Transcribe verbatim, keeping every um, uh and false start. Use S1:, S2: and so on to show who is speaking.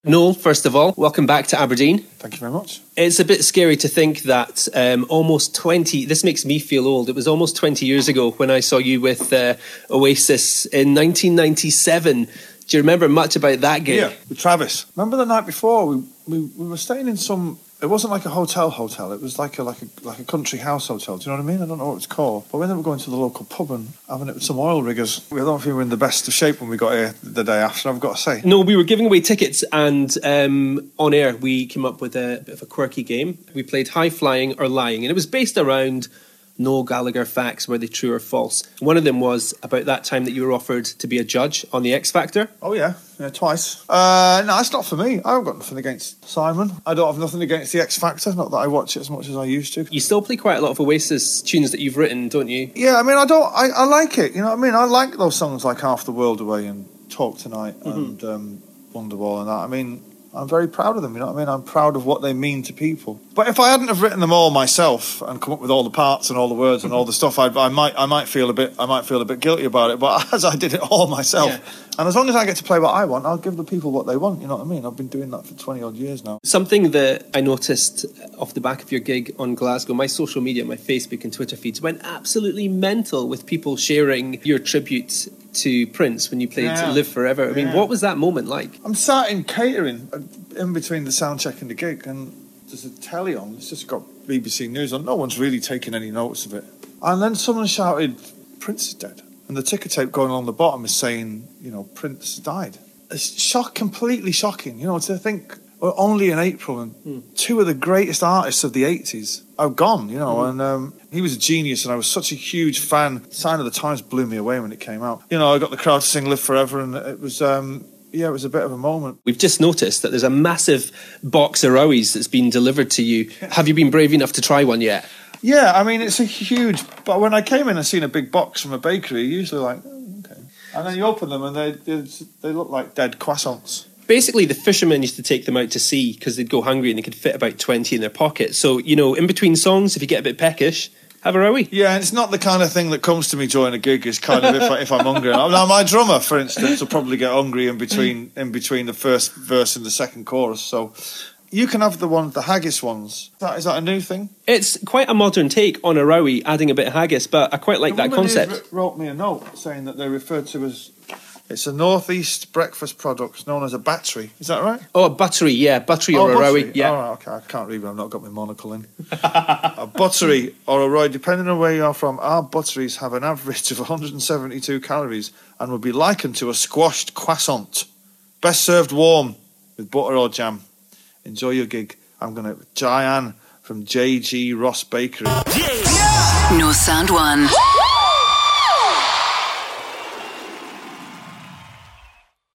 S1: Noel, first of all, welcome back to Aberdeen.
S2: Thank you very much.
S1: It's a bit scary to think that um, almost twenty, this makes me feel old, it was almost twenty years ago when I saw you with uh, Oasis in nineteen ninety-seven. Do you remember much about that gig?
S2: Yeah, with Travis. Remember the night before, we, we, we were staying in some, it wasn't like a hotel hotel, it was like a, like a like a country house hotel, do you know what I mean? I don't know what it's called. But we ended up going to the local pub and having it with some oil riggers. We don't think we were in the best of shape when we got here the day after, I've got to say.
S1: No, we were giving away tickets and um, on air we came up with a bit of a quirky game. We played High Flying or Lying, and it was based around Noel Gallagher facts, were they true or false? One of them was about that time that you were offered to be a judge on the X Factor.
S2: Oh yeah, yeah, twice. Uh, no, it's not for me. I've got nothing against Simon. I don't have nothing against the X Factor, not that I watch it as much as I used to.
S1: You still play quite a lot of Oasis tunes that you've written, don't you?
S2: Yeah, I mean, I don't, I, I like it, you know what I mean? I like those songs like Half the World Away and Talk Tonight mm-hmm. and um, Wonderwall and that. I mean, I'm very proud of them, you know what I mean? I'm proud of what they mean to people. But if I hadn't have written them all myself and come up with all the parts and all the words and all the stuff, I'd, I might I might feel a bit I might feel a bit guilty about it. But as I did it all myself, yeah. And as long as I get to play what I want, I'll give the people what they want, you know what I mean? I've been doing that for twenty odd years now.
S1: Something that I noticed off the back of your gig on Glasgow, my social media, my Facebook and Twitter feeds went absolutely mental with people sharing your tribute to Prince when you played yeah. Live Forever. I mean, yeah. what was that moment like?
S2: I'm sat in catering in between the sound check and the gig, and there's a telly on. It's just got B B C News on. No one's really taking any notice of it. And then someone shouted, Prince is dead. And the ticker tape going along the bottom is saying, you know, Prince died. It's shock, completely shocking, you know, to think we're only in April and mm. two of the greatest artists of the eighties are gone, you know, mm. and um, he was a genius and I was such a huge fan. Sign of the Times blew me away when it came out. You know, I got the crowd to sing Live Forever and it was... Um, Yeah, it was a bit of a moment.
S1: We've just noticed that there's a massive box of Rowies that's been delivered to you. Have you been brave enough to try one yet?
S2: Yeah, I mean, it's a huge... But when I came in and seen a big box from a bakery, usually like, oh, okay. And then you open them and they they, they look like dead croissants.
S1: Basically, the fishermen used to take them out to sea because they'd go hungry and they could fit about twenty in their pocket. So, you know, in between songs, if you get a bit peckish... Have a rowie.
S2: Yeah, and it's not the kind of thing that comes to me during a gig. It's kind of if, I, if I'm hungry. Now, my drummer, for instance, will probably get hungry in between in between the first verse and the second chorus. So you can have the one, the haggis ones. Is that, is that a new thing?
S1: It's quite a modern take on a rowie, adding a bit of haggis, but I quite like
S2: the
S1: that concept.
S2: The woman wrote me a note saying that they referred to as... It's a northeast breakfast product known as a battery. Is that right?
S1: Oh, a buttery, yeah. Buttery or
S2: oh,
S1: a rowie, yeah.
S2: Oh, okay. I can't read, but I've not got my monocle in. A buttery or a rowie, depending on where you are from, our butteries have an average of one hundred seventy-two calories and would be likened to a squashed croissant. Best served warm with butter or jam. Enjoy your gig. I'm going to... Diane from J G Ross Bakery.
S3: Yeah! North Sound one.